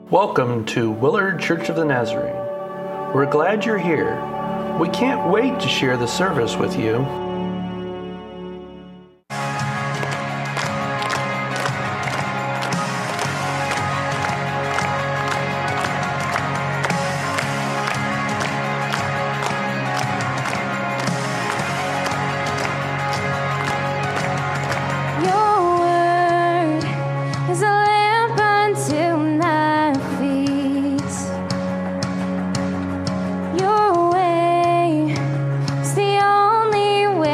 Welcome to Willard Church of the Nazarene. We're glad you're here. We can't wait to share the service with you. Your way is the only way.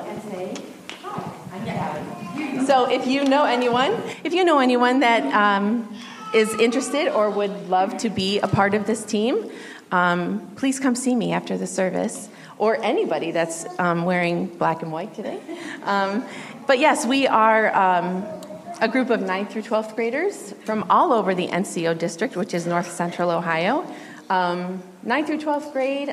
and say, hi, I'm Gabby. So if you know anyone that is interested or would love to be a part of this team, please come see me after the service, or anybody that's wearing black and white today. But yes, we are a group of 9th through 12th graders from all over the NCO district, which is North Central Ohio. 9th through 12th grade,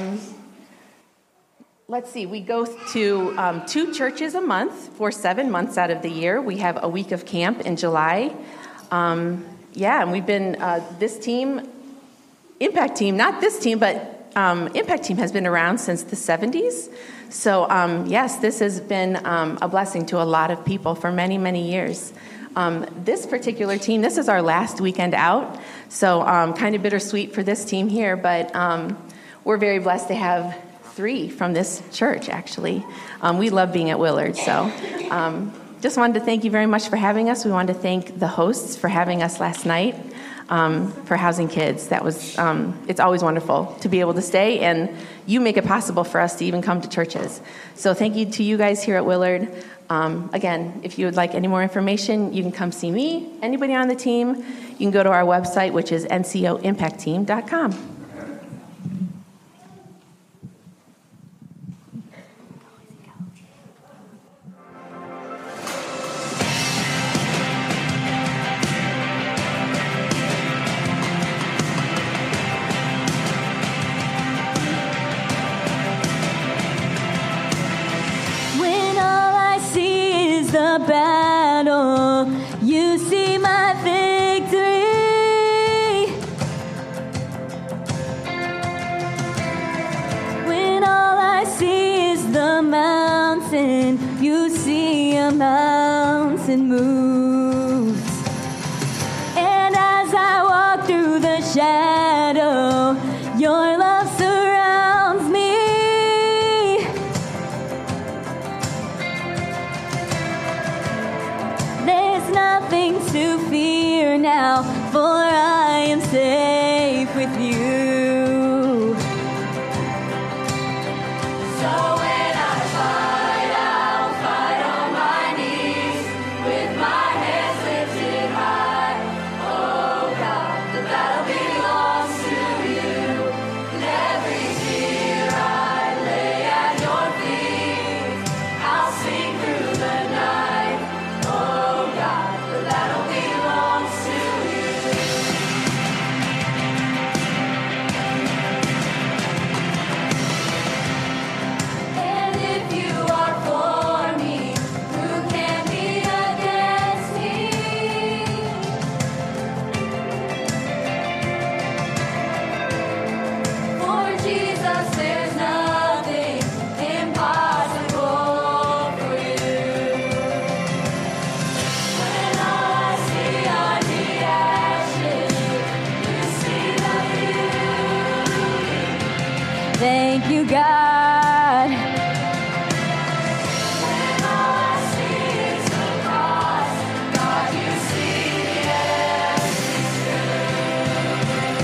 let's see, we go to 2 churches a month for 7 months out of the year. We have a week of camp in July. And we've been, this team, Impact Team, not this team, but Impact Team has been around since the 70s. So, yes, this has been a blessing to a lot of people for many, many years. This particular team, this is our last weekend out, so kind of bittersweet for this team here, but we're very blessed to have 3 from this church, actually. We love being at Willard, so just wanted to thank you very much for having us. We wanted to thank the hosts for having us last night. For housing kids. That was, it's always wonderful to be able to stay, and you make it possible for us to even come to churches. So thank you to you guys here at Willard. Again, if you would like any more information, you can come see me, anybody on the team. You can go to our website, which is ncoimpactteam.com. Battle, you see my victory. When all I see is the mountain, you see a mountain moves. And as I walk through the shadow, your love surrounds me. Nothing to fear now, for I am safe with you. So when I fight, I'll fight on my knees, with my hands lifted high. Oh God, the battle belongs to you, and every tear I lay at your feet, I'll sing through the night. Oh God, the battle belongs to you. And if you are for me, who can be against me? For Jesus, there's nothing impossible for you. When all I see are the ashes, you see the beauty. Thank you, God. When all I see is the cross, God, you see the empty tomb.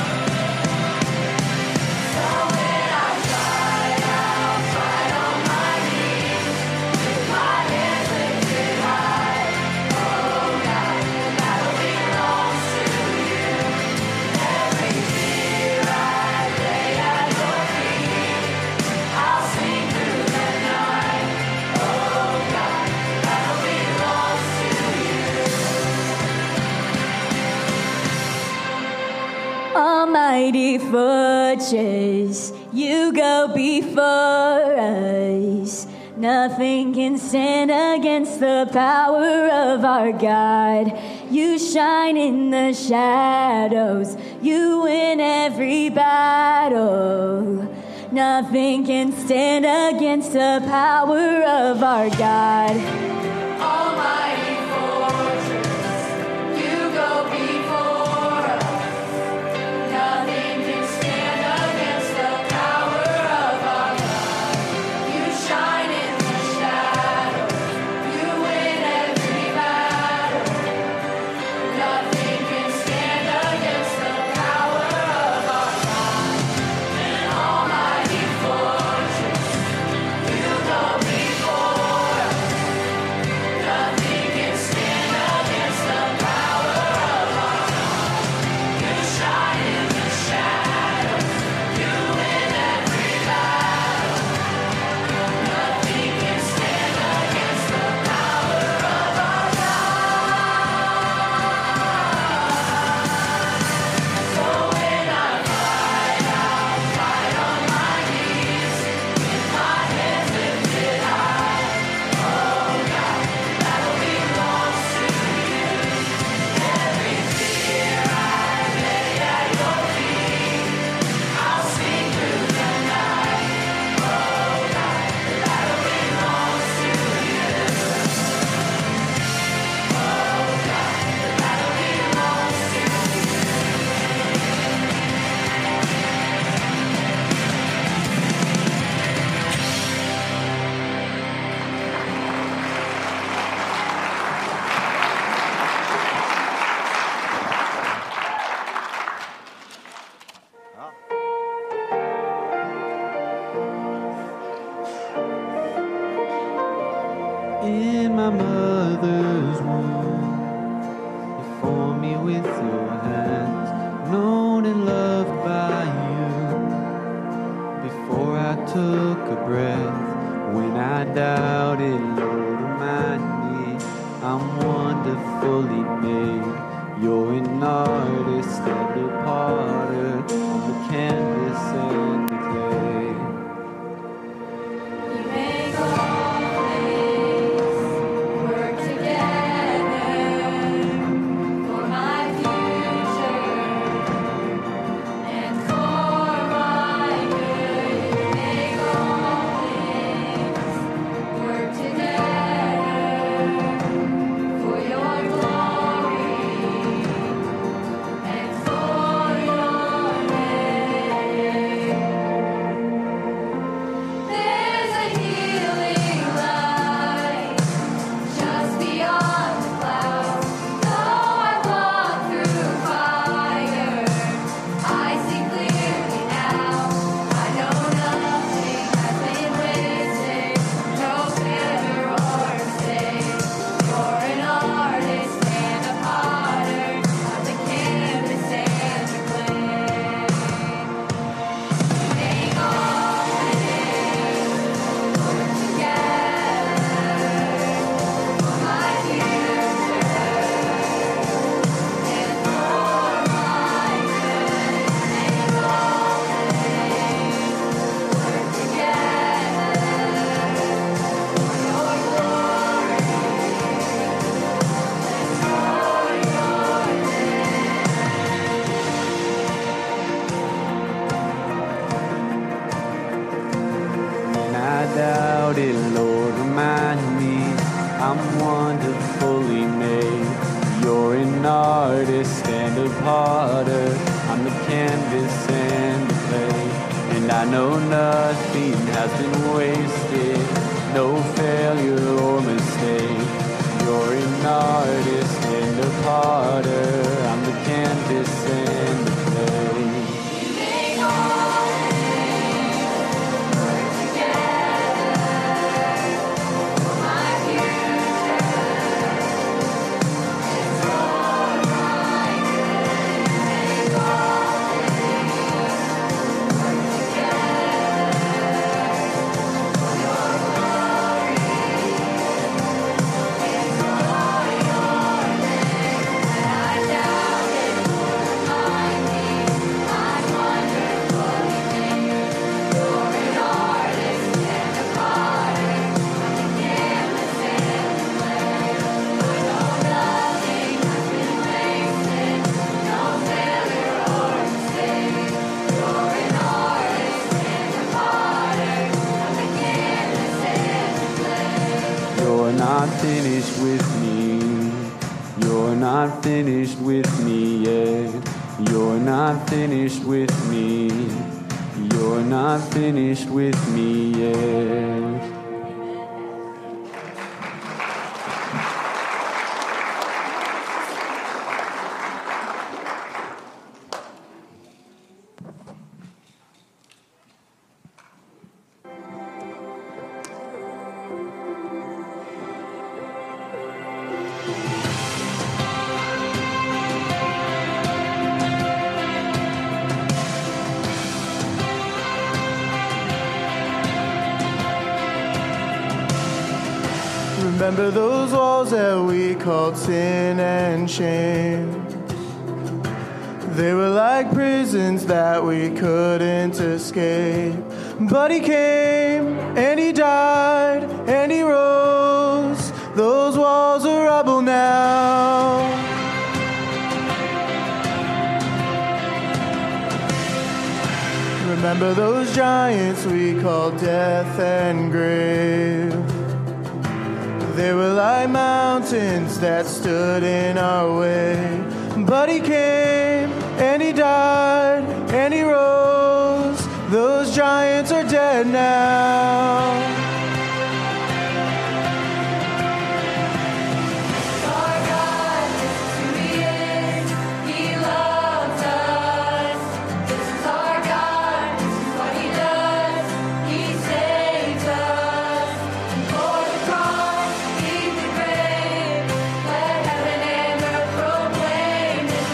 So when I fight, I'll fight on my knees, with my hands lifted high. Oh God, the battle belongs to you. Every tear I lay at your feet, I'll sing through the night. Oh God, the battle belongs to you. Almighty fortress, you go before us. Nothing can stand against the power of our God. You shine in the shadows, you win every battle. Nothing can stand against the power of our God. Almighty fortress, you go before us. Nothing can stand against the power of our God. You shine in the shadows, you win every battle. Nothing can stand against the power of our God. An almighty fortress, you go before us. with your hands, known and loved by you. Before I took a breath, when I doubted, Lord, remind me I'm wonderfully made. You're an artist and a potter on the canvas and the clay. You make all things work together for my future and for my good. You make all things work together for your glory and for your name. There's a healing light just beyond the clouds. Though I walk through fire, I see clearly now. I know nothing has been wasted, no failure or mistake. You're an artist and a potter of the canvas and the clay. Make all things work together for my future and for my good. Make all things work together for your glory and When I doubted, Lord, remind me I'm wonderfully made. You're an artist and a potter. I'm the canvas and the clay. And I know nothing has been wasted, no failure or mistake. You're an artist and a potter. I'm the canvas and the clay. make all things work together for my future and for my good. Make all things work together for your glory and for your name. When I doubted, remind me I'm wonderfully made. You're an artist and a potter of the canvas and the clay. I know nothing has been wasted, no failure or mistake. You're an artist and a potter of the canvas and the clay. You're not finished with me. You're not finished with me yet. You're not finished with me. You're not finished with me yet. Remember those walls that we called sin and shame? They were like prisons that we couldn't escape. But he came and he died and he rose. Those walls are rubble now. Remember those giants we called death and grave? They were like mountains that stood in our way. But he came and he died and he rose. Those giants are dead now. Our God, this is who He is. He loves us. This is our God. This is what He does. He saves us. For the cross, leave the grave. Let heaven and earth proclaim this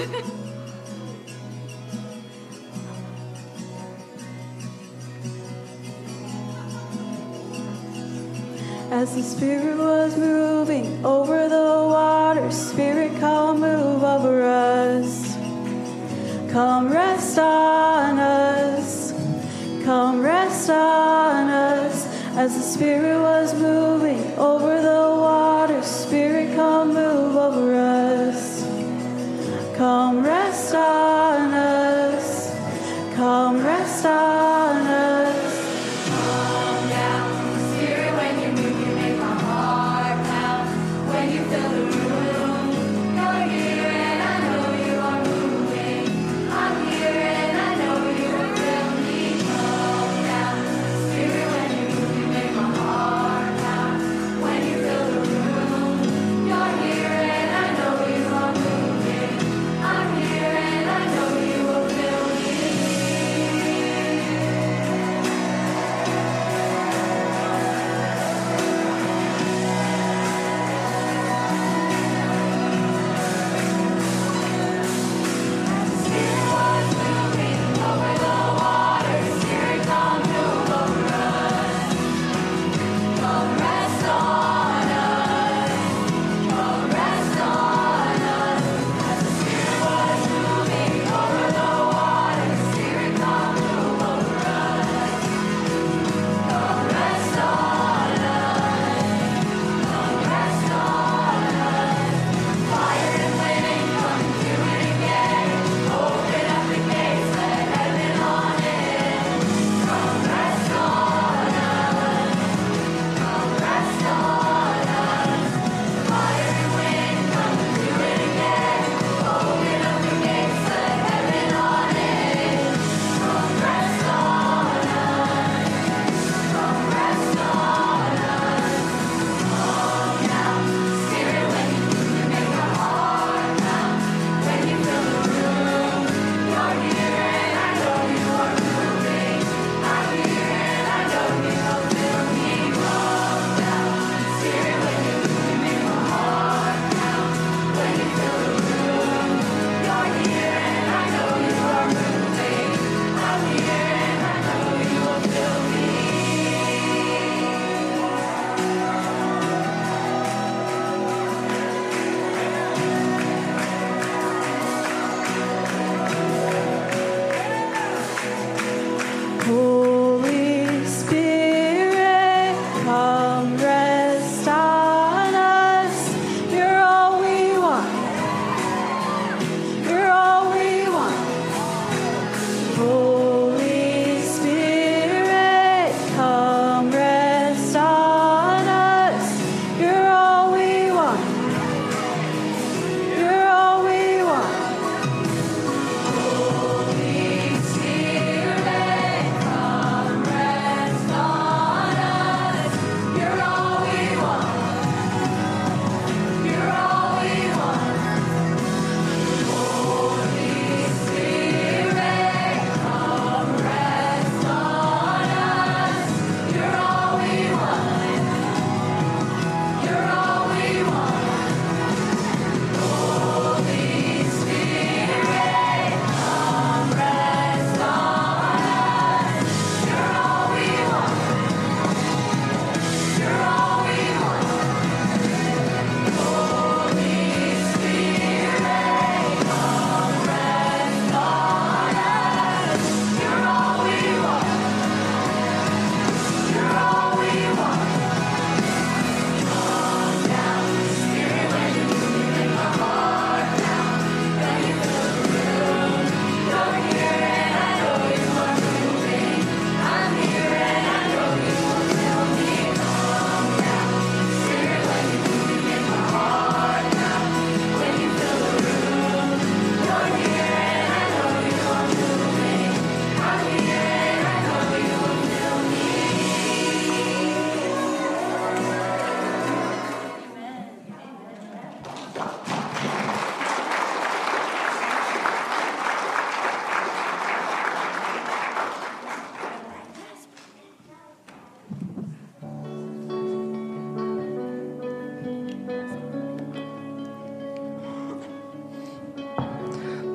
As the Spirit was moving over the water, Spirit, come move over us. Come rest on us. Come rest on us. As the Spirit was moving over the water, Spirit, come move over us. Come rest on us. Come rest on us. Come down, Spirit, when you move, you make my heart pound. When you fill the room, you're here and I know you are moving. I'm here and I know you will fill me. Come down, Spirit, when you move, you make my heart pound. When you fill the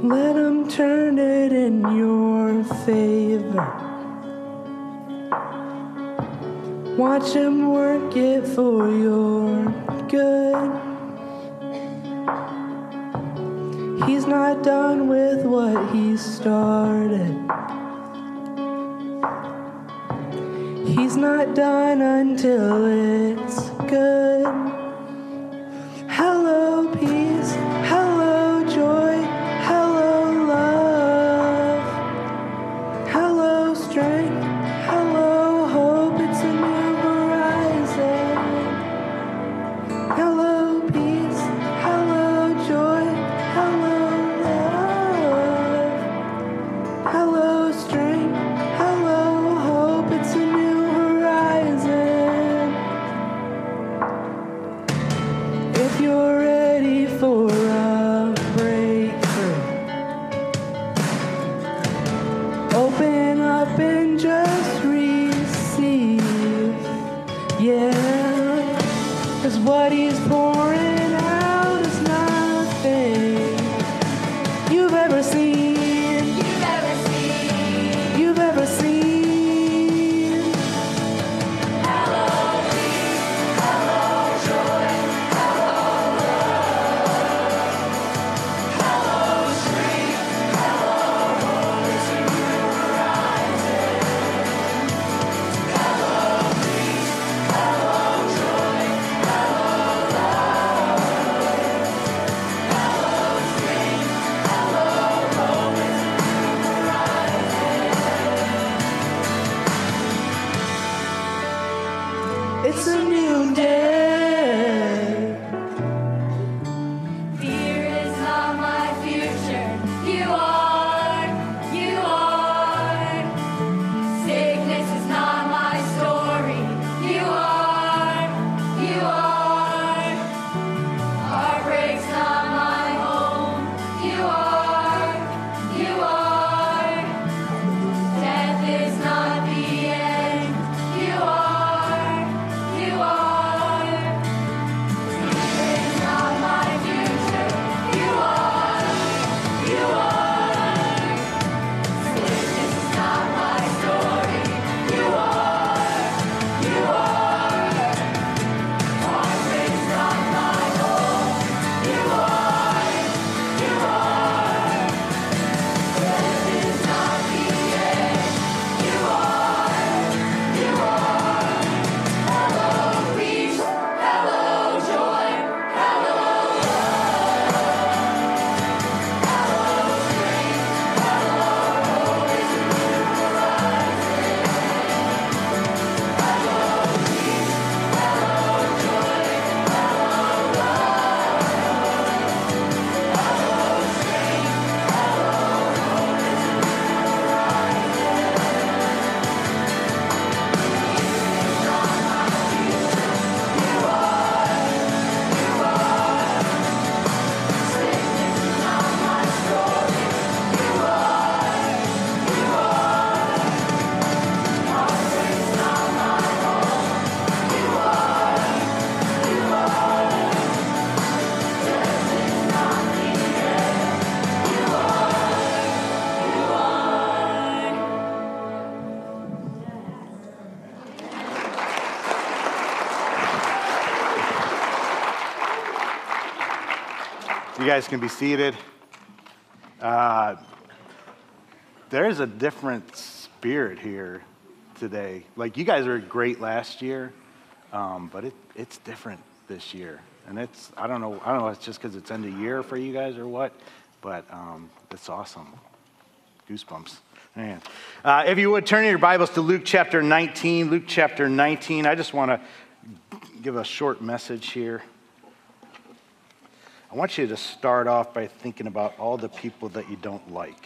Let him turn it in your favor. Watch him work it for your good. He's not done with what he started. He's not done until it's good. Hello, peace. Hello, joy. Hello, love. Hello, strength. Hello, hope. It's a new horizon. Hello, peace. Hello, joy. Hello, love. Hello, strength. Hello, hope. It's a new horizon. If you're ready for a breakthrough, open up and just receive. Yeah, 'cause what he's pouring out is nothing you've ever seen. You've ever seen. You've ever seen. It's a new day. Fear is not my future. You are. You are. Sickness is not my story. You are. You are. Heartbreak's not my home. You are. You are. Death is not the end. You are. You are. Fear is not my future. You are. You are. Sickness is not my story. You are. You are. Heartbreak's not my home. You are. You are. Death is not the end. You are. You are. Hello, peace. Hello, joy. Hello, love. Hello, strength. Hello, hope. It's a new horizon. Hello, peace. Hello, joy. Hello, love. Hello, strength. Hello, hope. It's a new You guys can be seated. There's a different spirit here today. Like, you guys were great last year, but it's different this year. And I don't know if it's just because it's end of year for you guys or what, but it's awesome. Goosebumps. Man. If you would, turn your Bibles to Luke chapter 19. Luke chapter 19. I just want to give a short message here. I want you to start off by thinking about all the people that you don't like.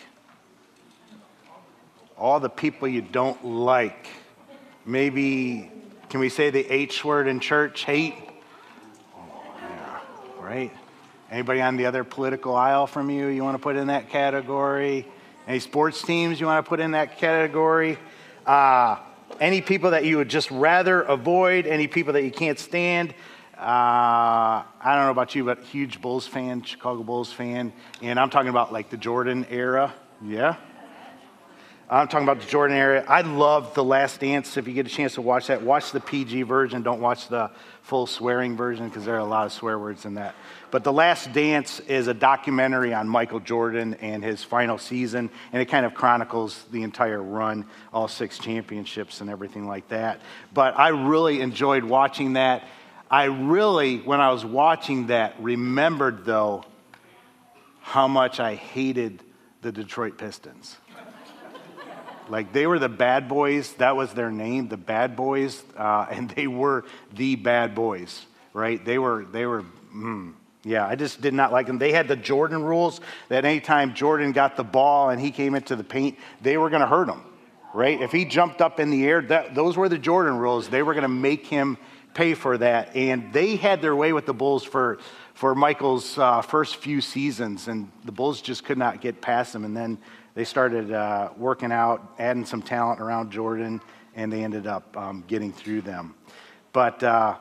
All the people you don't like. Maybe, can we say the H word in church? Hate? Oh, yeah, right? Anybody on the other political aisle from you want to put in that category? Any sports teams you want to put in that category? Any people that you would just rather avoid? Any people that you can't stand? I don't know about you, but huge Bulls fan, Chicago Bulls fan. And I'm talking about like the Jordan era. Yeah? I'm talking about the Jordan era. I love The Last Dance. If you get a chance to watch that, watch the PG version. Don't watch the full swearing version because there are a lot of swear words in that. But The Last Dance is a documentary on Michael Jordan and his final season, and it kind of chronicles the entire run, all 6 championships and everything like that. But I really enjoyed watching that. I really, when I was watching that, remembered, though, how much I hated the Detroit Pistons. Like, they were the bad boys. That was their name, the bad boys. And they were the bad boys, right? Yeah, I just did not like them. They had the Jordan rules that anytime Jordan got the ball and he came into the paint, they were going to hurt him, right? If he jumped up in the air, those were the Jordan rules. They were going to make him pay for that. And they had their way with the Bulls for Michael's first few seasons, and the Bulls just could not get past him. And then they started working out, adding some talent around Jordan, and they ended up getting through them. But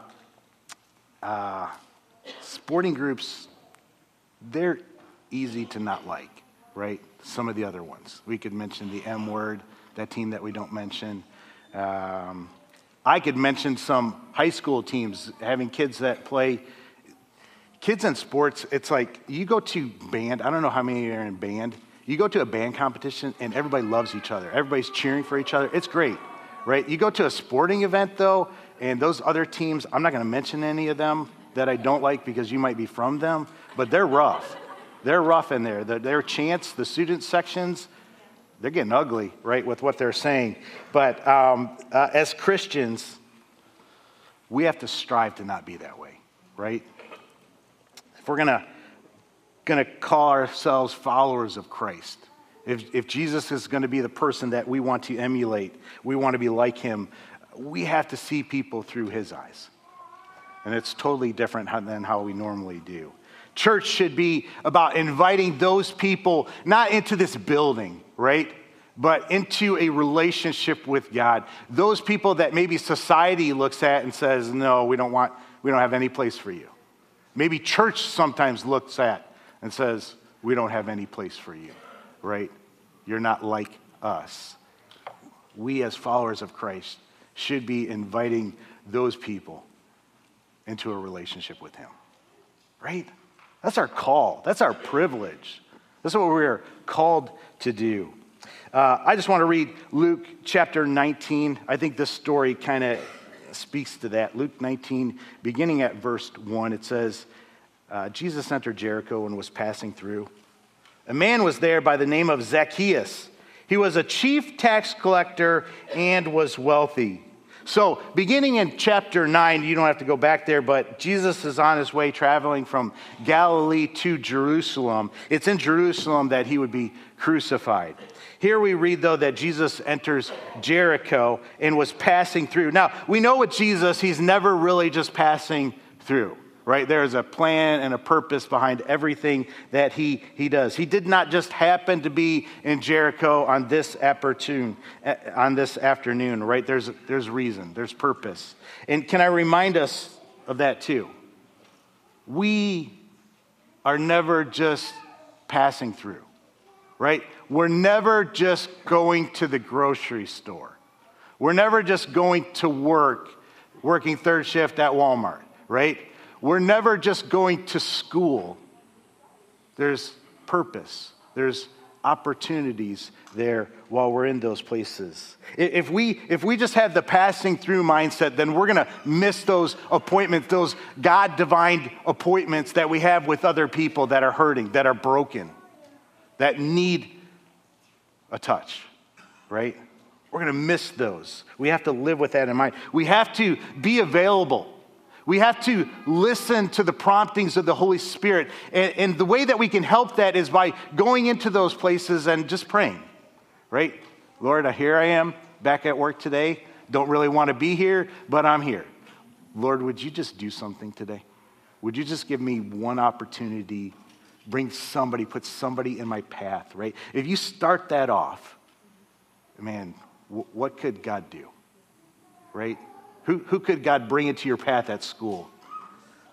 sporting groups, they're easy to not like, right? Some of the other ones. We could mention the M word, that team that we don't mention. I could mention some high school teams having kids that play. Kids in sports, it's like you go to band. I don't know how many are in band. You go to a band competition and everybody loves each other. Everybody's cheering for each other. It's great, right? You go to a sporting event, though, and those other teams, I'm not going to mention any of them that I don't like because you might be from them, but they're rough. They're rough in there. Their chants, the student sections, they're getting ugly, right, with what they're saying. But as Christians, we have to strive to not be that way, right? If we're going to call ourselves followers of Christ, if Jesus is going to be the person that we want to emulate, we want to be like him, we have to see people through his eyes. And it's totally different than how we normally do. Church should be about inviting those people not into this building, right? But into a relationship with God. Those people that maybe society looks at and says, no, we don't have any place for you. Maybe church sometimes looks at and says, we don't have any place for you, right? You're not like us. We as followers of Christ should be inviting those people into a relationship with him, right? That's our call. That's our privilege. That's what we're called to do. I just want to read Luke chapter 19. I think this story kind of speaks to that. Luke 19, beginning at verse 1, it says, Jesus entered Jericho and was passing through. A man was there by the name of Zacchaeus. He was a chief tax collector and was wealthy. So beginning in chapter 9, you don't have to go back there, but Jesus is on his way traveling from Galilee to Jerusalem. It's in Jerusalem that he would be crucified. Here we read, though, that Jesus enters Jericho and was passing through. Now, we know with Jesus, he's never really just passing through, right? There's a plan and a purpose behind everything that he does. He did not just happen to be in Jericho on this afternoon, right? There's reason, there's purpose. And can I remind us of that too? We are never just passing through, right? We're never just going to the grocery store. We're never just going to working third shift at Walmart, right? We're never just going to school. There's purpose. There's opportunities there while we're in those places. If we just have the passing through mindset, then we're going to miss those appointments, those God-divine appointments that we have with other people that are hurting, that are broken, that need a touch, right? We're going to miss those. We have to live with that in mind. We have to be available. We have to listen to the promptings of the Holy Spirit. And the way that we can help that is by going into those places and just praying, right? Lord, here I am back at work today. Don't really want to be here, but I'm here. Lord, would you just do something today? Would you just give me one opportunity, put somebody in my path, right? If you start that off, man, what could God do, right? Who could God bring into your path at school?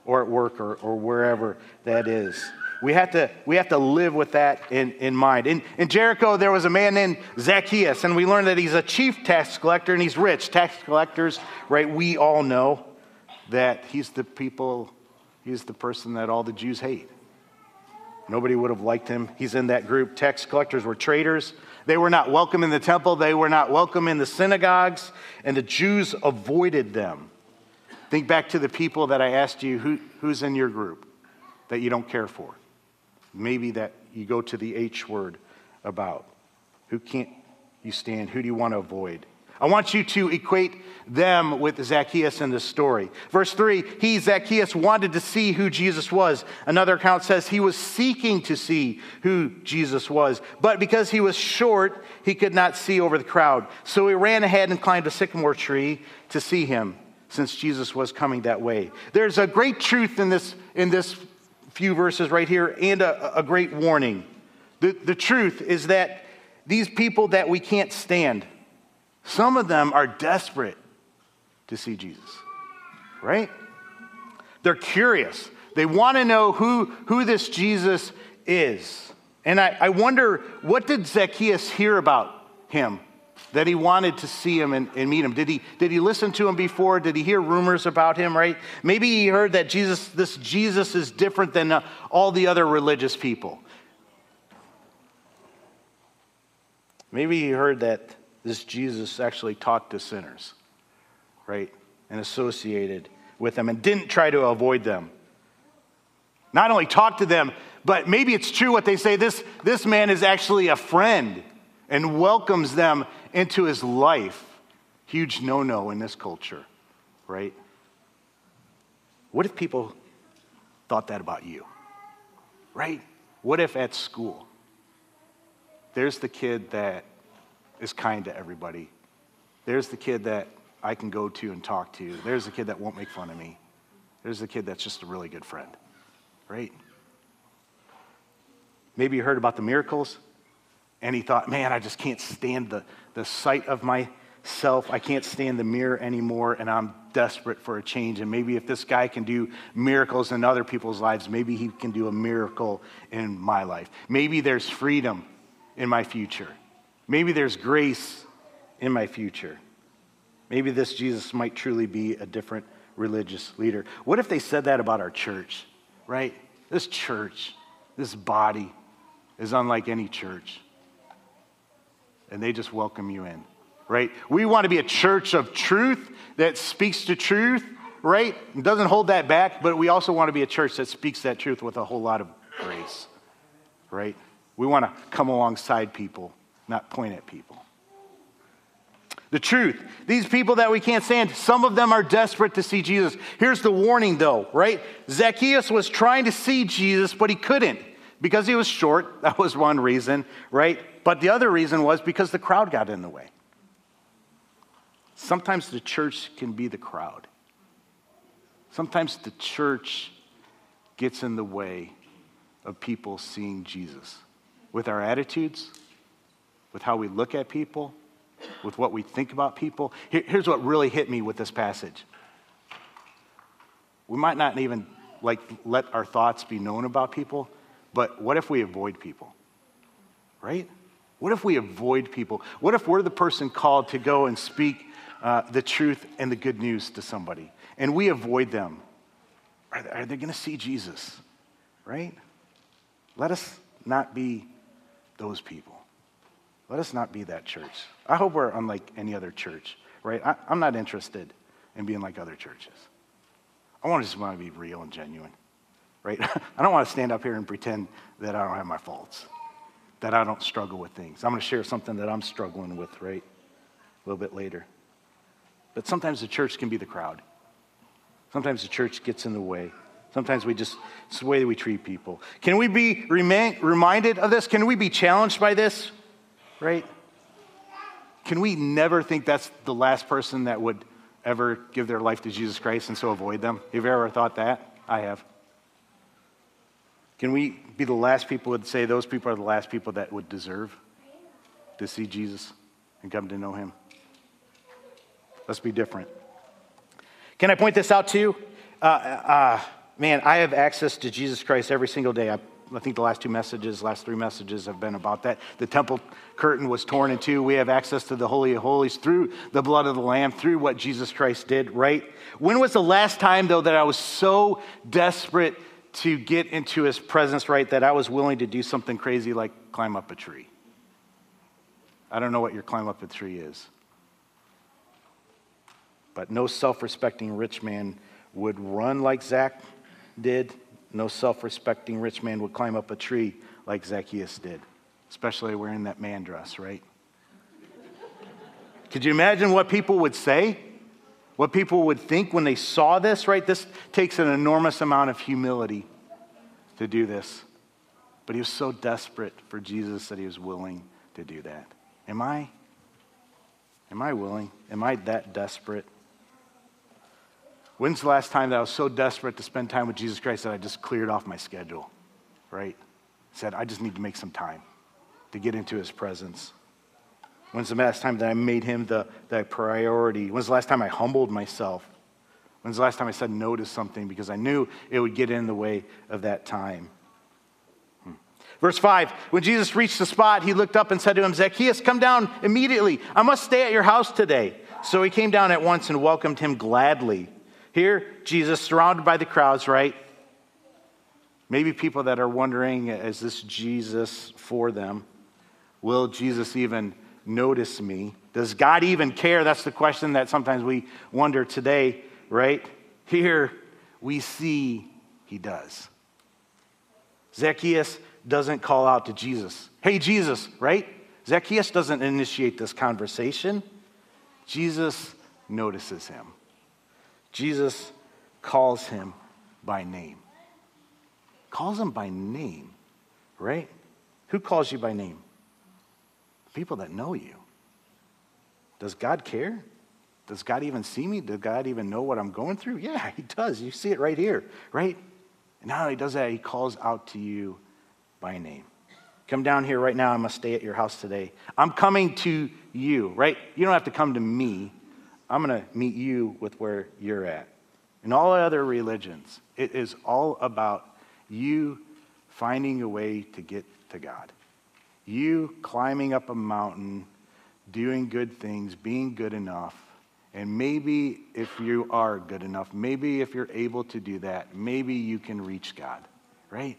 or at work or wherever that is. We have to live with that in mind. In Jericho, there was a man named Zacchaeus, and we learned that he's a chief tax collector, and he's rich. Tax collectors, right, we all know that he's the person that all the Jews hate. Nobody would have liked him. He's in that group. Tax collectors were traitors. They were not welcome in the temple. They were not welcome in the synagogues, and the Jews avoided them. Think back to the people that I asked you, who's in your group that you don't care for? Maybe that you go to the H word about. Who can't you stand? Who do you want to avoid? I want you to equate them with Zacchaeus in this story. Verse 3, Zacchaeus, wanted to see who Jesus was. Another account says he was seeking to see who Jesus was. But because he was short, he could not see over the crowd. So he ran ahead and climbed a sycamore tree to see him, since Jesus was coming that way. There's a great truth in this few verses right here, and a great warning. The truth is that these people that we can't stand, some of them are desperate to see Jesus, right? They're curious. They want to know who this Jesus is. And I wonder, what did Zacchaeus hear about him that he wanted to see him and meet him? Did he listen to him before? Did he hear rumors about him, right? Maybe he heard that this Jesus is different than all the other religious people. Maybe he heard that this Jesus actually talked to sinners, right? And associated with them and didn't try to avoid them. Not only talk to them, but maybe it's true what they say, this man is actually a friend and welcomes them into his life. Huge no-no in this culture, right? What if people thought that about you, right? What if at school, there's the kid that is kind to everybody. There's the kid that I can go to and talk to. There's the kid that won't make fun of me. There's the kid that's just a really good friend, right? Maybe you heard about the miracles, and he thought, man, I just can't stand the sight of myself. I can't stand the mirror anymore, and I'm desperate for a change. And maybe if this guy can do miracles in other people's lives, maybe he can do a miracle in my life. Maybe there's freedom in my future. Maybe there's grace in my future. Maybe this Jesus might truly be a different religious leader. What if they said that about our church, right? This church, this body is unlike any church. And they just welcome you in, right? We want to be a church of truth that speaks to truth, right? It doesn't hold that back, but we also want to be a church that speaks that truth with a whole lot of grace, right? We want to come alongside people, not point at people. The truth, these people that we can't stand, some of them are desperate to see Jesus. Here's the warning though, right? Zacchaeus was trying to see Jesus, but he couldn't because he was short. That was one reason, right? But the other reason was because the crowd got in the way. Sometimes the church can be the crowd. Sometimes the church gets in the way of people seeing Jesus with our attitudes, with how we look at people, with what we think about people. Here's what really hit me with this passage. We might not even let our thoughts be known about people, but what if we avoid people, right? What if we avoid people? What if we're the person called to go and speak the truth and the good news to somebody, and we avoid them? Are they going to see Jesus, right? Let us not be those people. Let us not be that church. I hope we're unlike any other church, right? I'm not interested in being like other churches. I just want to be real and genuine, right? I don't want to stand up here and pretend that I don't have my faults, that I don't struggle with things. I'm going to share something that I'm struggling with, right, a little bit later. But sometimes the church can be the crowd. Sometimes the church gets in the way. Sometimes it's the way that we treat people. Can we be reminded of this? Can we be challenged by this? Right? Can we never think that's the last person that would ever give their life to Jesus Christ and so avoid them? Have you ever thought that? I have. Can we be the last people who would say those people are the last people that would deserve to see Jesus and come to know him? Let's be different. Can I point this out to you? man, I have access to Jesus Christ every single day. I think the last three messages have been about that. The temple curtain was torn in two. We have access to the Holy of Holies through the blood of the Lamb, through what Jesus Christ did, right? When was the last time, though, that I was so desperate to get into his presence, right, that I was willing to do something crazy like climb up a tree? I don't know what your climb up a tree is. But no self-respecting rich man would run like Zach did. No self-respecting rich man would climb up a tree like Zacchaeus did, especially wearing that man dress, right? Could you imagine what people would say? What people would think when they saw this, right? This takes an enormous amount of humility to do this. But he was so desperate for Jesus that he was willing to do that. Am I willing? Am I that desperate? When's the last time that I was so desperate to spend time with Jesus Christ that I just cleared off my schedule, right? Said, I just need to make some time to get into his presence. When's the last time that I made him the priority? When's the last time I humbled myself? When's the last time I said no to something because I knew it would get in the way of that time? Verse 5, when Jesus reached the spot, he looked up and said to him, Zacchaeus, come down immediately. I must stay at your house today. So he came down at once and welcomed him gladly. Here, Jesus, surrounded by the crowds, right? Maybe people that are wondering, is this Jesus for them? Will Jesus even notice me? Does God even care? That's the question that sometimes we wonder today, right? Here, we see he does. Zacchaeus doesn't call out to Jesus. Hey, Jesus, right? Zacchaeus doesn't initiate this conversation. Jesus notices him. Jesus calls him by name. Calls him by name, right? Who calls you by name? People that know you. Does God care? Does God even see me? Does God even know what I'm going through? Yeah, he does. You see it right here, right? And not only does that, he calls out to you by name. Come down here right now. I must stay at your house today. I'm coming to you, right? You don't have to come to me. I'm going to meet you with where you're at. In all other religions, it is all about you finding a way to get to God. You climbing up a mountain, doing good things, being good enough. And maybe if you are good enough, maybe if you're able to do that, maybe you can reach God, right?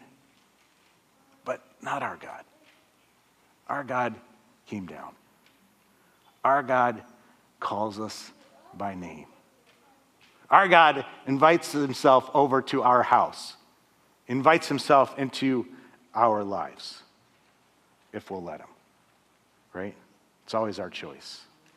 But not our God. Our God came down. Our God calls us by name. Our God invites himself over to our house, invites himself into our lives, if we'll let him, right? It's always our choice.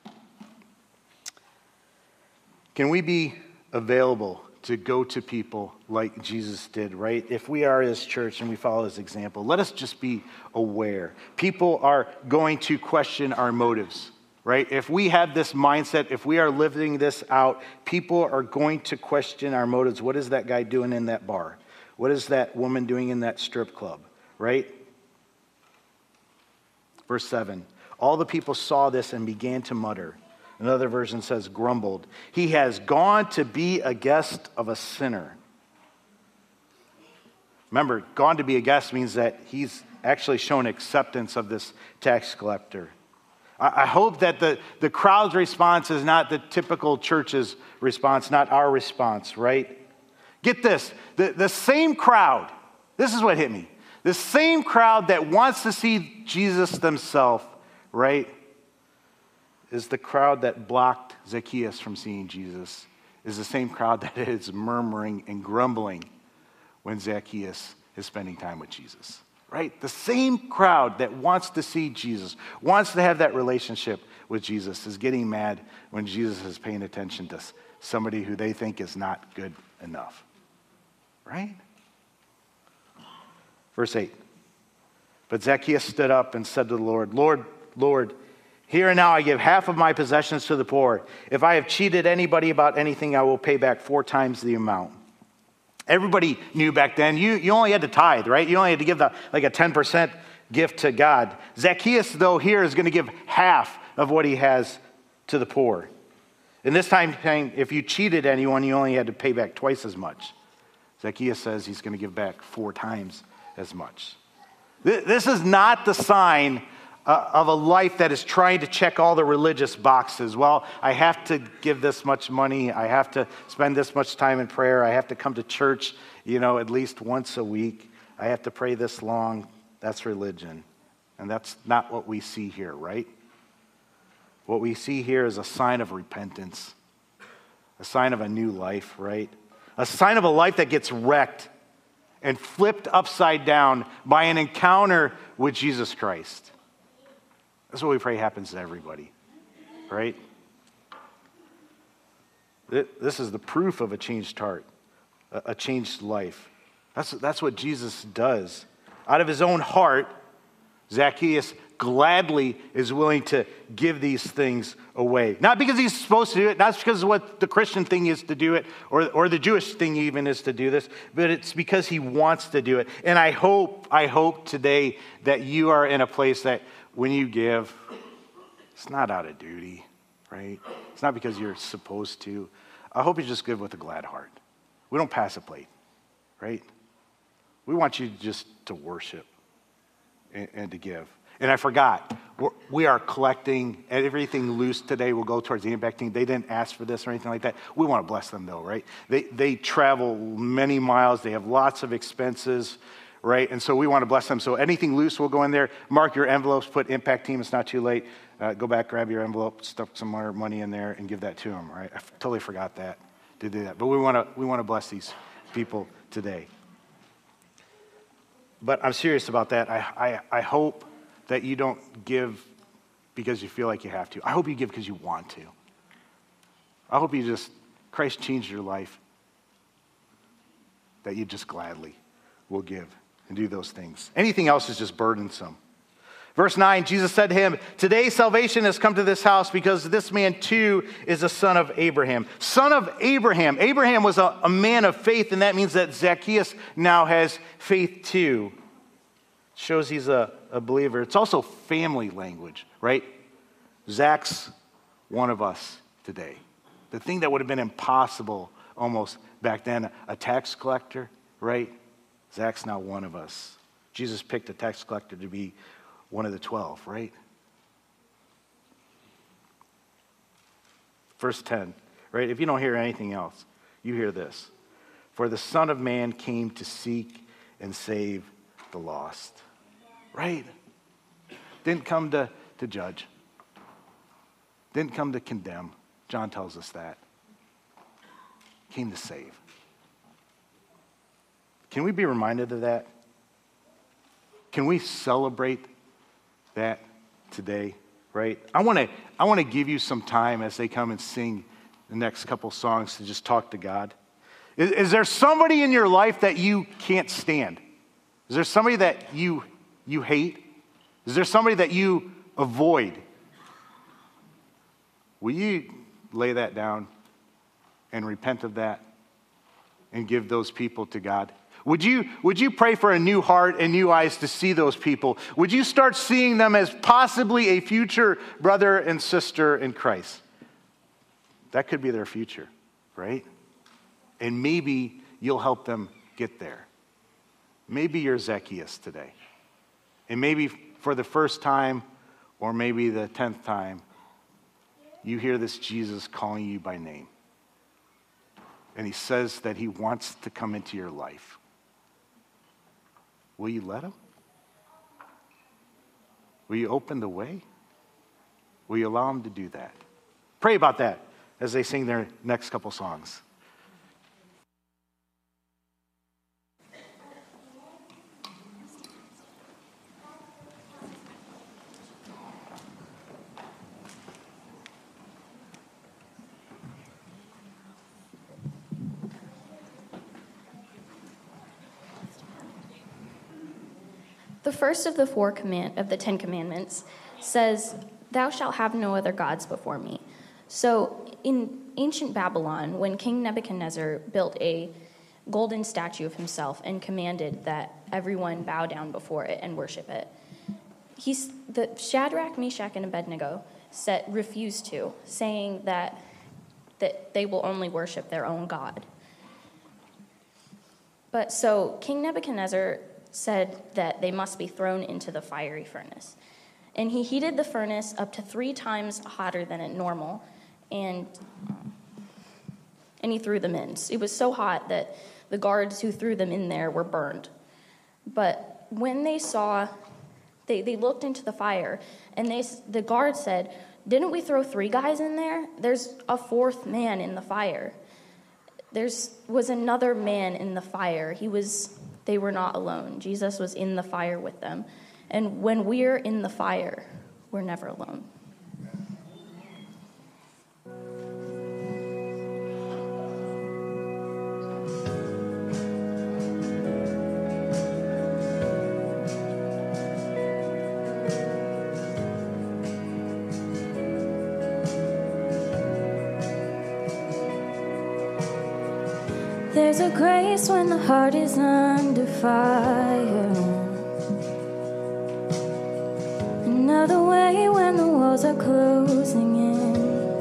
Can we be available to go to people like Jesus did, right? If we are his church and we follow his example, let us just be aware. People are going to question our motives, right? If we have this mindset, if we are living this out, people are going to question our motives. What is that guy doing in that bar? What is that woman doing in that strip club, right? Verse 7, all the people saw this and began to mutter. Another version says grumbled. He has gone to be a guest of a sinner. Remember, gone to be a guest means that he's actually shown acceptance of this tax collector. I hope that the crowd's response is not the typical church's response, not our response, right? Get this, the same crowd, this is what hit me. The same crowd that wants to see Jesus themselves, right, is the crowd that blocked Zacchaeus from seeing Jesus, is the same crowd that is murmuring and grumbling when Zacchaeus is spending time with Jesus, right? The same crowd that wants to see Jesus, wants to have that relationship with Jesus, is getting mad when Jesus is paying attention to somebody who they think is not good enough, right? Verse 8, but Zacchaeus stood up and said to the Lord, Lord, here and now I give half of my possessions to the poor. If I have cheated anybody about anything, I will pay back 4 times the amount. Everybody knew back then, you only had to tithe, right? You only had to give like a 10% gift to God. Zacchaeus, though, here is going to give half of what he has to the poor. And this time, if you cheated anyone, you only had to pay back twice as much. Zacchaeus says he's going to give back 4 times as much. This is not the sign of a life that is trying to check all the religious boxes. Well, I have to give this much money. I have to spend this much time in prayer. I have to come to church, at least once a week. I have to pray this long. That's religion. And that's not what we see here, right? What we see here is a sign of repentance, a sign of a new life, right? A sign of a life that gets wrecked and flipped upside down by an encounter with Jesus Christ. That's what we pray happens to everybody, right? This is the proof of a changed heart, a changed life. That's what Jesus does. Out of his own heart, Zacchaeus gladly is willing to give these things away. Not because he's supposed to do it, not because what the Christian thing is to do it, or the Jewish thing even is to do this, but it's because he wants to do it. And I hope today that you are in a place that when you give, it's not out of duty, right? It's not because you're supposed to. I hope you just give with a glad heart. We don't pass a plate, right? We want you just to worship and to give. And I forgot, we are collecting everything loose today will go towards the impact team. They didn't ask for this or anything like that. We want to bless them though, right? They travel many miles. They have lots of expenses, right? And so we want to bless them. So anything loose will go in there. Mark your envelopes, put impact team. It's not too late. Go back, grab your envelope, stuff some more money in there and give that to them, right? I totally forgot that to do that. But we want to bless these people today. But I'm serious about that. I hope that you don't give because you feel like you have to. I hope you give because you want to. I hope Christ changed your life, that you just gladly will give and do those things. Anything else is just burdensome. Verse 9, Jesus said to him, "Today salvation has come to this house because this man too is a son of Abraham." Son of Abraham. Abraham was a man of faith, and that means that Zacchaeus now has faith too. Shows he's a believer. It's also family language, right? Zach's one of us today. The thing that would have been impossible almost back then, a tax collector, right? Zach's now one of us. Jesus picked a tax collector to be one of the 12, right? Verse 10, right? If you don't hear anything else, you hear this. For the Son of Man came to seek and save the lost. Right? Didn't come to judge. Didn't come to condemn. John tells us that. Came to save. Can we be reminded of that? Can we celebrate that today, right? I want to give you some time as they come and sing the next couple songs to just talk to God. Is there somebody in your life that you can't stand? Is there somebody that you hate? Is there somebody that you avoid? Will you lay that down and repent of that and give those people to God? Would you pray for a new heart and new eyes to see those people? Would you start seeing them as possibly a future brother and sister in Christ? That could be their future, right? And maybe you'll help them get there. Maybe you're Zacchaeus today. And maybe for the first time, or maybe the 10th time, you hear this Jesus calling you by name. And he says that he wants to come into your life. Will you let him? Will you open the way? Will you allow him to do that? Pray about that as they sing their next couple songs. The first of the 10 Commandments says, "Thou shalt have no other gods before me." So in ancient Babylon, when King Nebuchadnezzar built a golden statue of himself and commanded that everyone bow down before it and worship it, the Shadrach, Meshach, and Abednego refused to, saying that they will only worship their own God. But so King Nebuchadnezzar said that they must be thrown into the fiery furnace. And he heated the furnace up to 3 times hotter than it normal, and he threw them in. It was so hot that the guards who threw them in there were burned. But when they saw, they looked into the fire, and the guard said, "Didn't we throw 3 guys in there? There's a 4th man in the fire." There was another man in the fire. They were not alone. Jesus was in the fire with them. And when we're in the fire, we're never alone. There's a grace when the heart is under fire. Another way when the walls are closing in.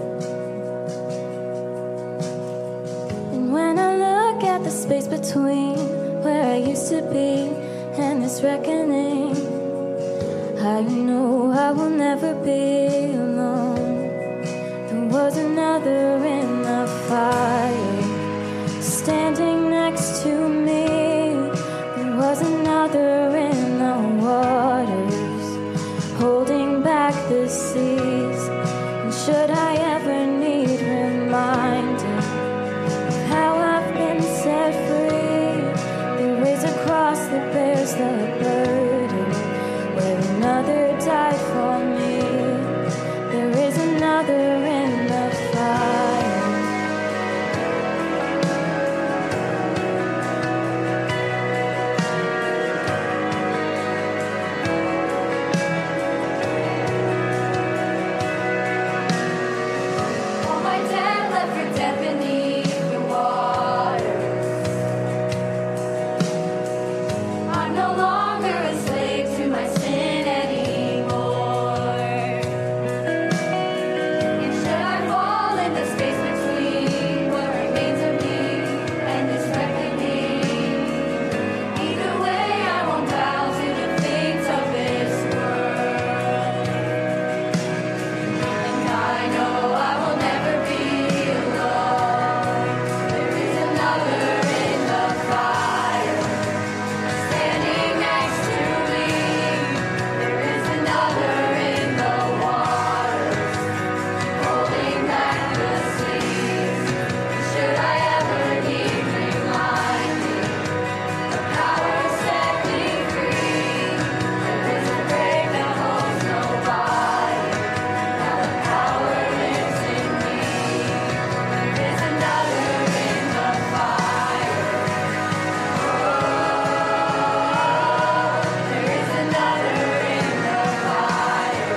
And when I look at the space between where I used to be and this reckoning, I know I will never be alone. There was another in the fire standing next to me. There was another in the waters holding back the seas. And should I ever need reminding of how I've been set free, there is a cross that bears the burden where another died for me. There is another in the fire. All my debt left for dead beneath the water. I'm no longer a slave to my sin anymore. And should I fall in the space between what remains of me and this reckoning, either way I won't bow to the things of this world. And I know I will never be alone. There is another in the fire standing next to me. There is another in the waters holding back the seas. Should I ever need reminding, the power set me free. There is a grave that holds nobody. Now the power lives in me. There is another in the fire. There is another in the fire.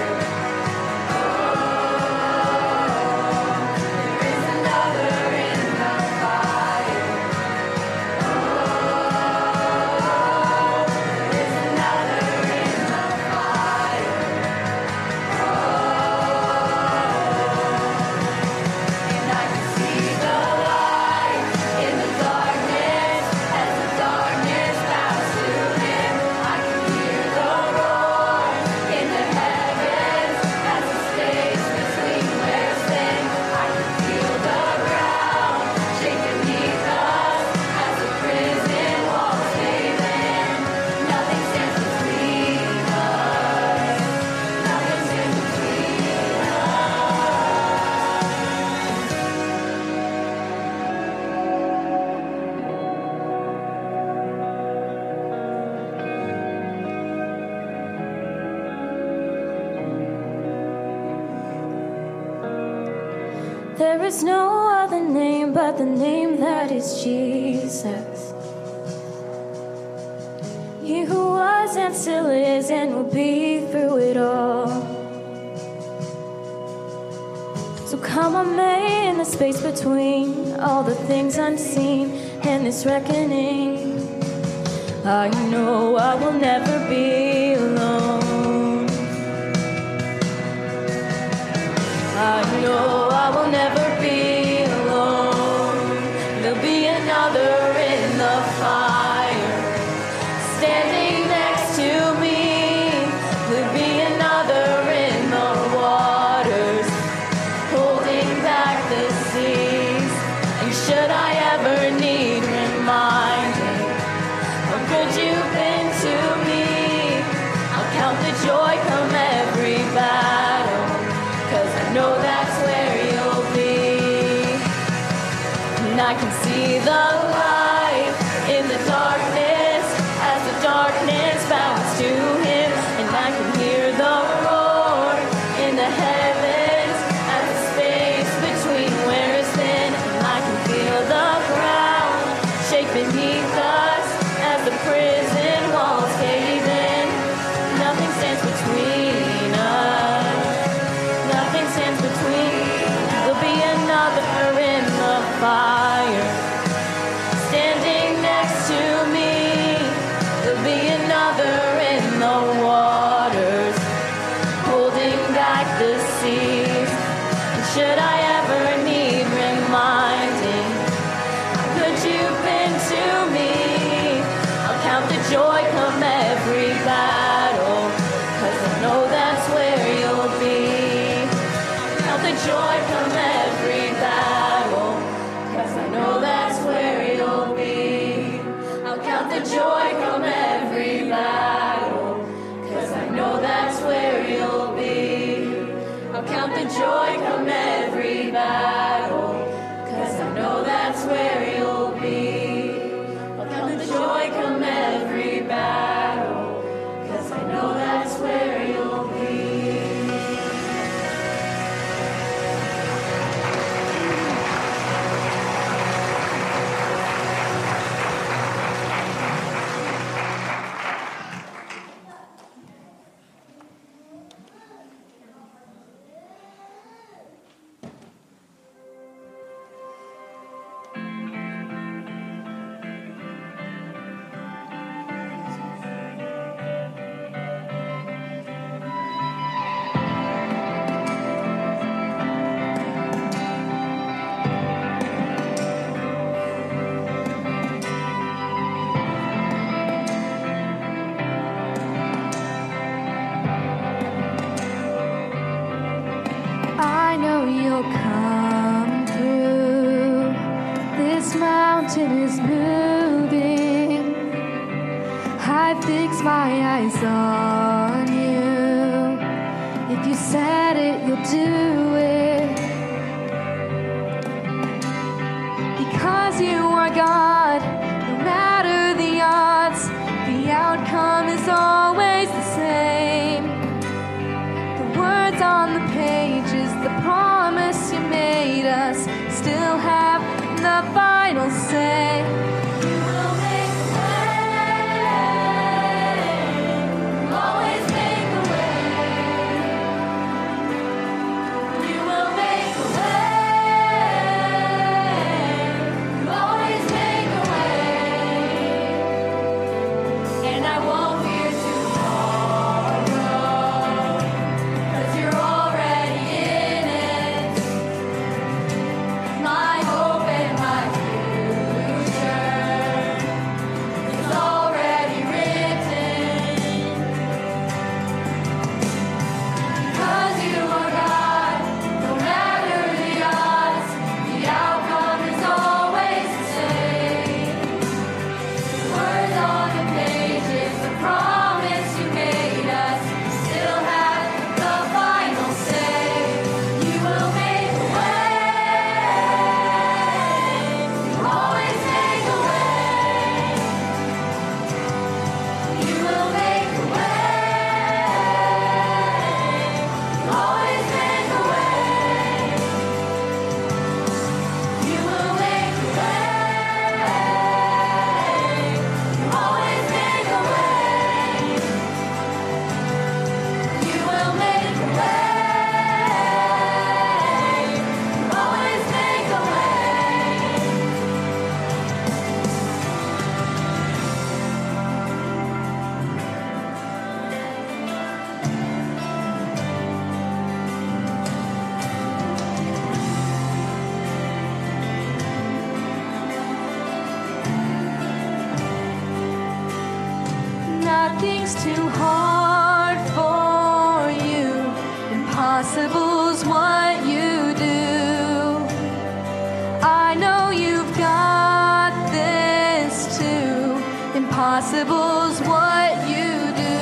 There is another in the fire. There is another in the fire. And I can see the light in the darkness as the darkness bows to Him. I can hear the roar in the heavens as the space between where stand. I can feel the ground shake beneath us as the prison walls cave in. Nothing stands between us. Nothing stands between There is no other name but the name that is Jesus. He who was and still is and will be through it all. So come on, May, in the space between all the things unseen and this reckoning. I know I will never be alone. I know I will never be alone. There'll be another in the fire. standing next to me. There'll be another in the waters, holding back the seas. And should I ever need reminding how good you've been to me, I'll count the joy come every battle, 'cause I know that's where you'll be. And I can see the light in the darkness as the darkness bows to him. And I can hear the roar in the heavens as the space between where it's been. And I can feel the ground shake beneath us as the prison walls cave in. Nothing stands between us. Nothing stands between. There'll be another in the fire, standing next to me. There'll be another in the waters, holding back the seas. And should I ever need reminding how good you've been to me, I'll count the joy come every battle, 'cause I know that's where you'll be. Count the joy come every battle, 'cause I know that's where you'll be. I'll count the joy come every battle, 'cause I know that's where you'll be. I'll count the joy come every battle, 'cause I know that's where you'll be. I'll count the joy come every battle, 'cause I know that's where you'll be. I know you'll come through. This mountain is moving. I fix my eyes on you. If you said it, you'll do it. Because you are God, no matter the odds, the outcome is always the same. The words on the pages, the promise you made us, still have the final say. You will make a way, always make a way. You will make a way, always make a way. And I won't fear tomorrow, 'cause you're already in it. My hope and my future Nothing's too hard for you. Impossible's what you do. I know you've got this too. Impossible's what you do.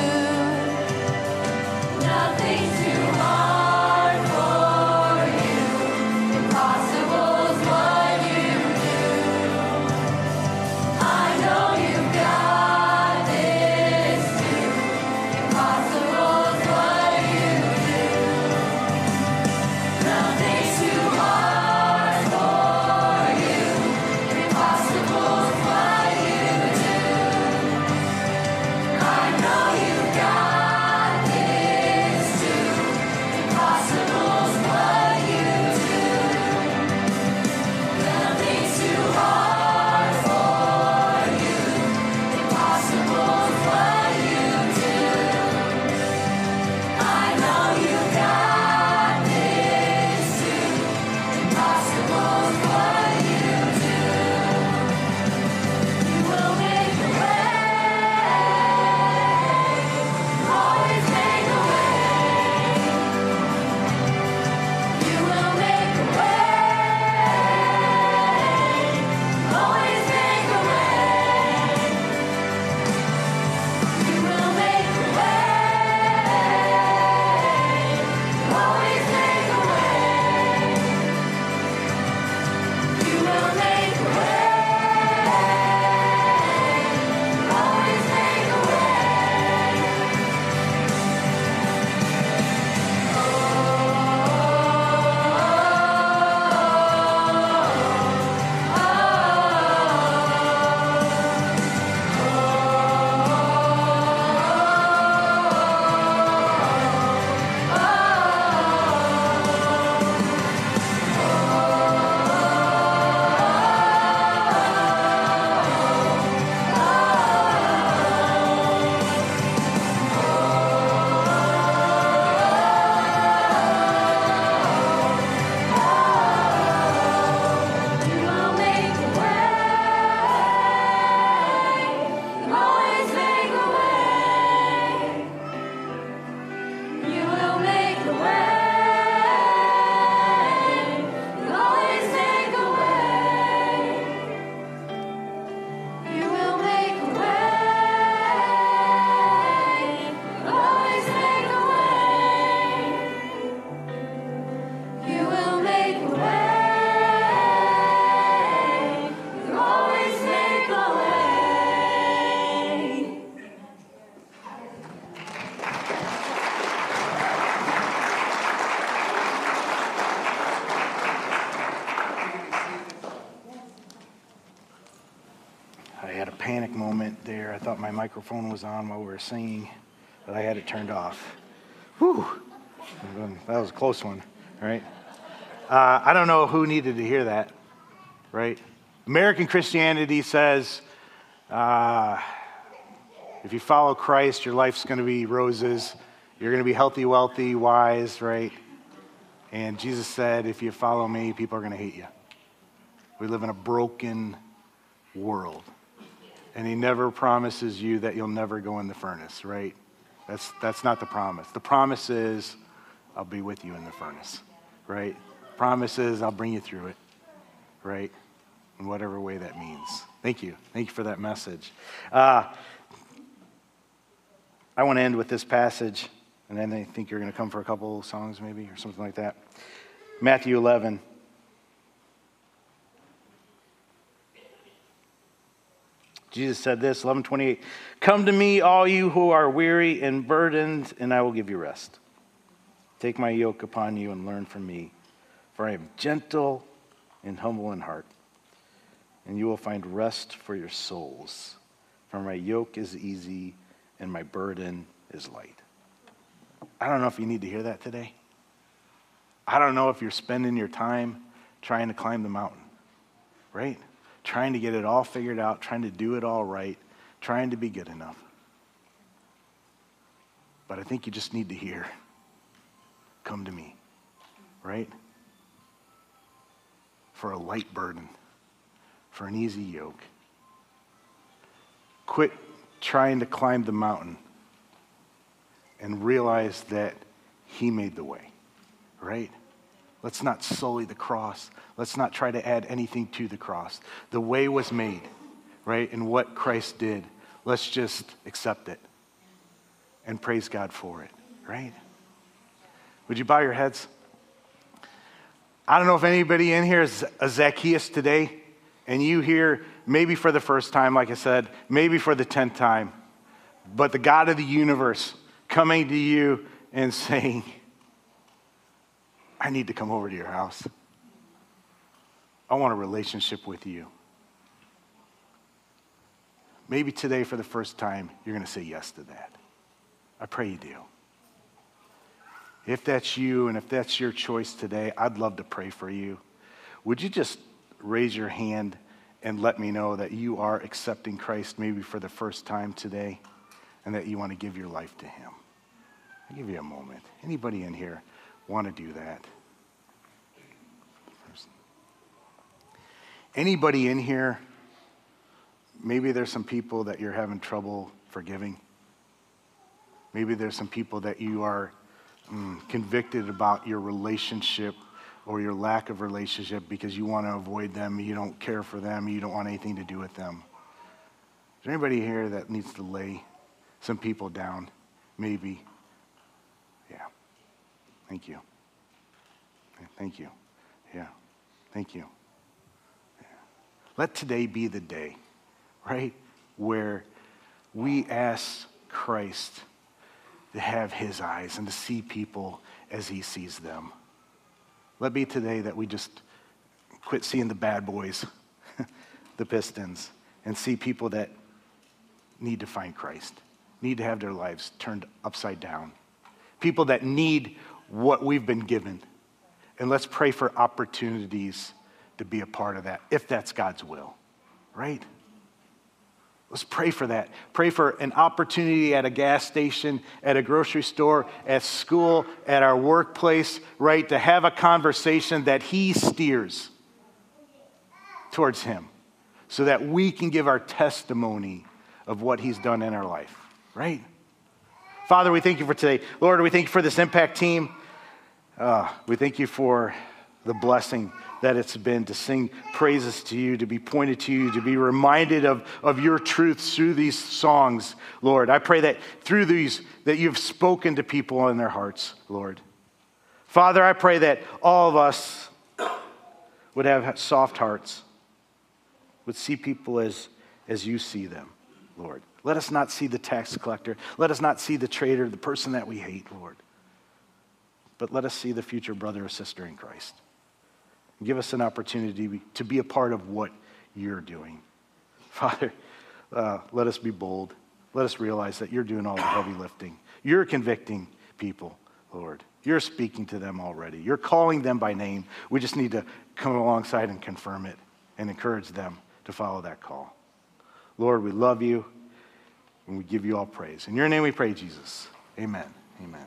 Nothing's too hard for you. Impossible's what you do. I know you've got this too. Impossible's what you do. Nothing's too hard for you. Impossible's what you do. I know you've got this too. Impossible's what you do. Nothing's too hard for you. Impossible's what you do. I know you've got this too. Impossible's what you do. You will make a way. Always make a way. You will make a way. Always make a way. You will make a way. Always make a way. You will make a way. Always make a You will make a way. Always make a way. You will make a way. Always make a way. You will make a way. Always make a way. You will make a way. Always make a way. I had a panic moment there. I thought my microphone was on while we were singing, but I had it turned off. Whew. That was a close one, right? I don't know who needed to hear that, right? American Christianity says if you follow Christ, your life's going to be roses. You're going to be healthy, wealthy, wise, right? And Jesus said, if you follow me, people are going to hate you. We live in a broken world. And he never promises you that you'll never go in the furnace, right? That's not the promise. The promise is, I'll be with you in the furnace, right? Promise is, I'll bring you through it, right? In whatever way that means. Thank you. Thank you for that message. I want to end with this passage, and then I think you're going to come for a couple songs maybe, or something like that. Matthew 11. Jesus said this, 11:28, "Come to me, all you who are weary and burdened, and I will give you rest. Take my yoke upon you and learn from me, for I am gentle and humble in heart, and you will find rest for your souls. For my yoke is easy and my burden is light." I don't know if you need to hear that today. I don't know if you're spending your time trying to climb the mountain, right? Trying to get it all figured out, trying to do it all right, trying to be good enough. But I think you just need to hear, come to me, right? For a light burden, for an easy yoke. Quit trying to climb the mountain and realize that he made the way, right? Let's not sully the cross. Let's not try to add anything to the cross. The way was made, right? And what Christ did, let's just accept it and praise God for it, right? Would you bow your heads? I don't know if anybody in here is a Zacchaeus today, and you hear maybe for the first time, like I said, maybe for the 10th time, but the God of the universe coming to you and saying, I need to come over to your house. I want a relationship with you. Maybe today for the first time, you're going to say yes to that. I pray you do. If that's you and if that's your choice today, I'd love to pray for you. Would you just raise your hand and let me know that you are accepting Christ maybe for the first time today and that you want to give your life to him? I'll give you a moment. Anybody in here want to do that? Anybody in here, maybe there's some people that you're having trouble forgiving. Maybe there's some people that you are convicted about your relationship or your lack of relationship because you want to avoid them, you don't care for them, you don't want anything to do with them. Is there anybody here that needs to lay some people down? Maybe. Yeah. Thank you. Thank you. Yeah. Thank you. Yeah. Let today be the day, right, where we ask Christ to have his eyes and to see people as he sees them. Let be today that we just quit seeing the bad boys, the Pistons, and see people that need to find Christ, need to have their lives turned upside down. People that need what we've been given. And let's pray for opportunities to be a part of that, if that's God's will, right? Let's pray for that. Pray for an opportunity at a gas station, at a grocery store, at school, at our workplace, right? To have a conversation that he steers towards him so that we can give our testimony of what he's done in our life, right? Father, we thank you for today. Lord, we thank you for this Impact team. We thank you for the blessing that it's been to sing praises to you, to be pointed to you, to be reminded of your truths through these songs, Lord. I pray that through these, that you've spoken to people in their hearts, Lord. Father, I pray that all of us would have soft hearts, would see people as you see them, Lord. Let us not see the tax collector. Let us not see the traitor, the person that we hate, Lord. But let us see the future brother or sister in Christ. Give us an opportunity to be a part of what you're doing. Father, let us be bold. Let us realize that you're doing all the heavy lifting. You're convicting people, Lord. You're speaking to them already. You're calling them by name. We just need to come alongside and confirm it and encourage them to follow that call. Lord, we love you and we give you all praise. In your name we pray, Jesus. Amen. Amen.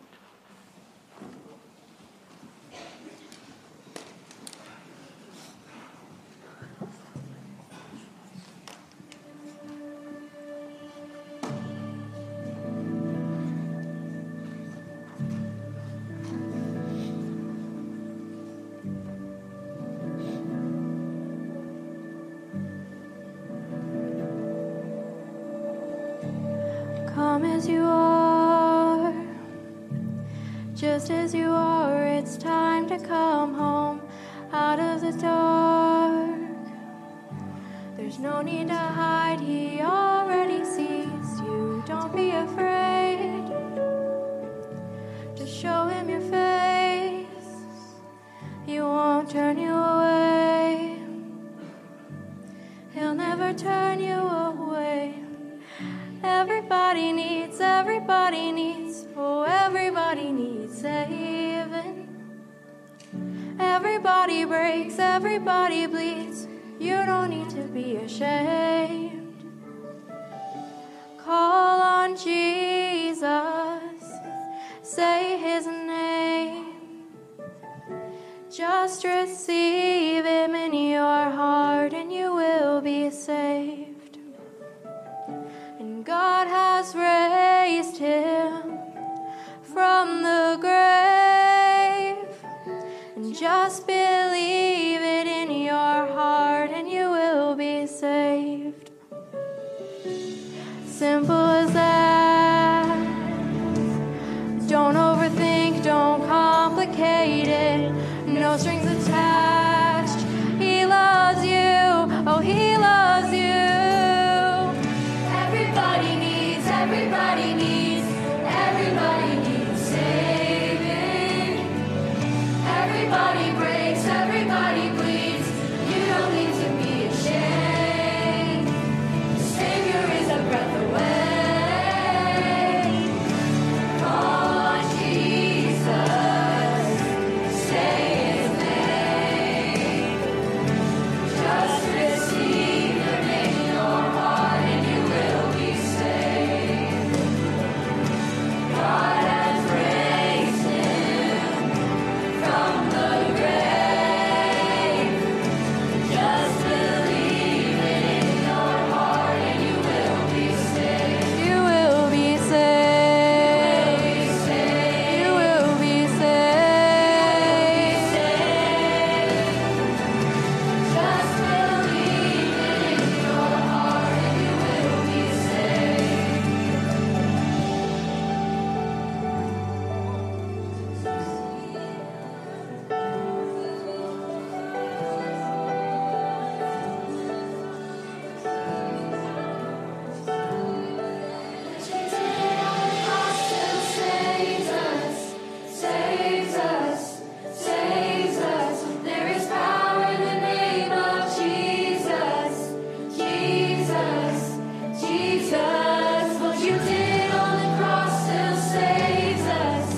Come as you are, just as you are, it's time to come home out of the dark. There's no need to hide, he already sees you. Don't be afraid to show him your face, he won't turn you away, he'll never turn you away. Everybody needs, oh, everybody needs saving. Everybody breaks, everybody bleeds. You don't need to be ashamed. Call on Jesus, say his name. Just receive him in your heart and you will be saved. And has raised him from the grave. And just believe it in your heart and you will be saved. Simple as that. Don't overthink, don't complicate it. No strings attached. He loves you, oh, he loves you. Everybody needs saving. Everybody breaks, everybody bleeds. You don't need to be ashamed. The Savior is a breath away. Call Jesus, say his name. Just receive the name in your heart and you will be saved. God has raised him from the grave. Just believe it in your heart and you will be saved. You will be saved. You will be saved. Just believe it in your heart and you will be saved. Saves us. There is power in the name of Jesus. Jesus. What you did on the cross still saves us.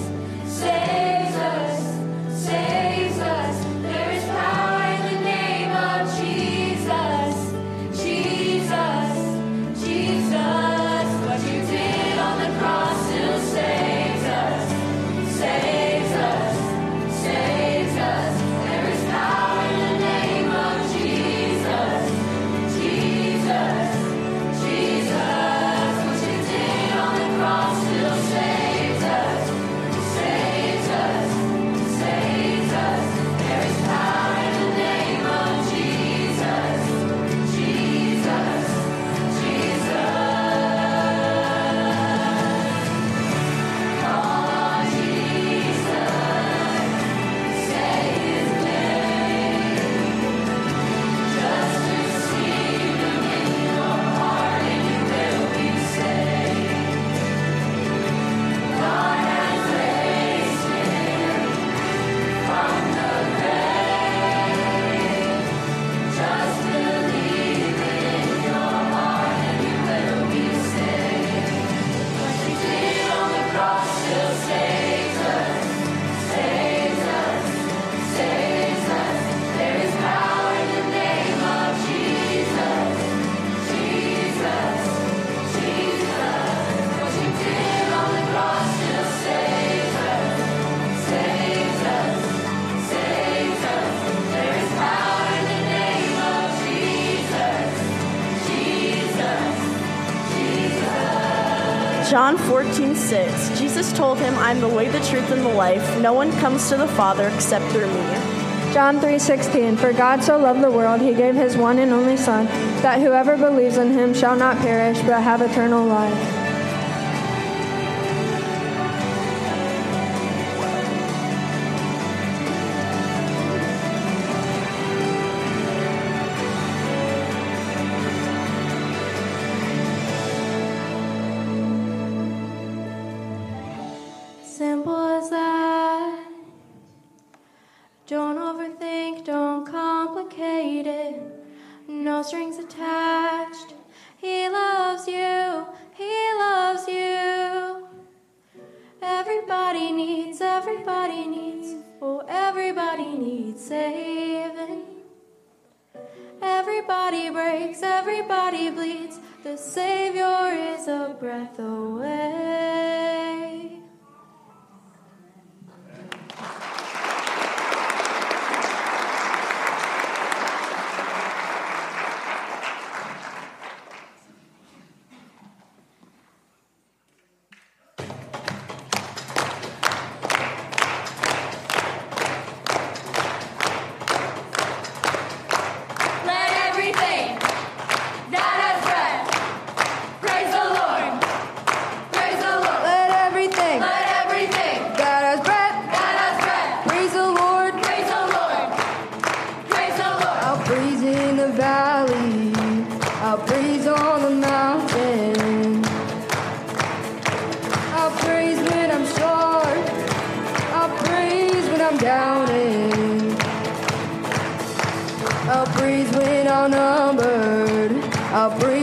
Saves us. There is power in the name of Jesus. Jesus. What you did on the cross still saves us. Saves us. There is power in the name of Jesus. What you did on the cross still saves us. Saves us. There is power in the name of Jesus. Call on Jesus. Say his name. Just receive him in your heart and you will be saved. God has raised him from the grave. Just believe it in your heart and you will be saved. What you did on the cross still saves us. There is power in the name of Jesus. What you did on the cross still saves us. There is power in the name of Jesus. John 14:6. Jesus told him, I'm the way, the truth, and the life. No one comes to the Father except through me. John 3:16. For God so loved the world, he gave his one and only Son, that whoever believes in him shall not perish, but have eternal life. Simple as that. Don't overthink, don't complicate it. No strings attached. He loves you, he loves you. Everybody needs, oh, everybody needs saving. Everybody breaks, everybody bleeds. The Savior is a breath away. I'll bring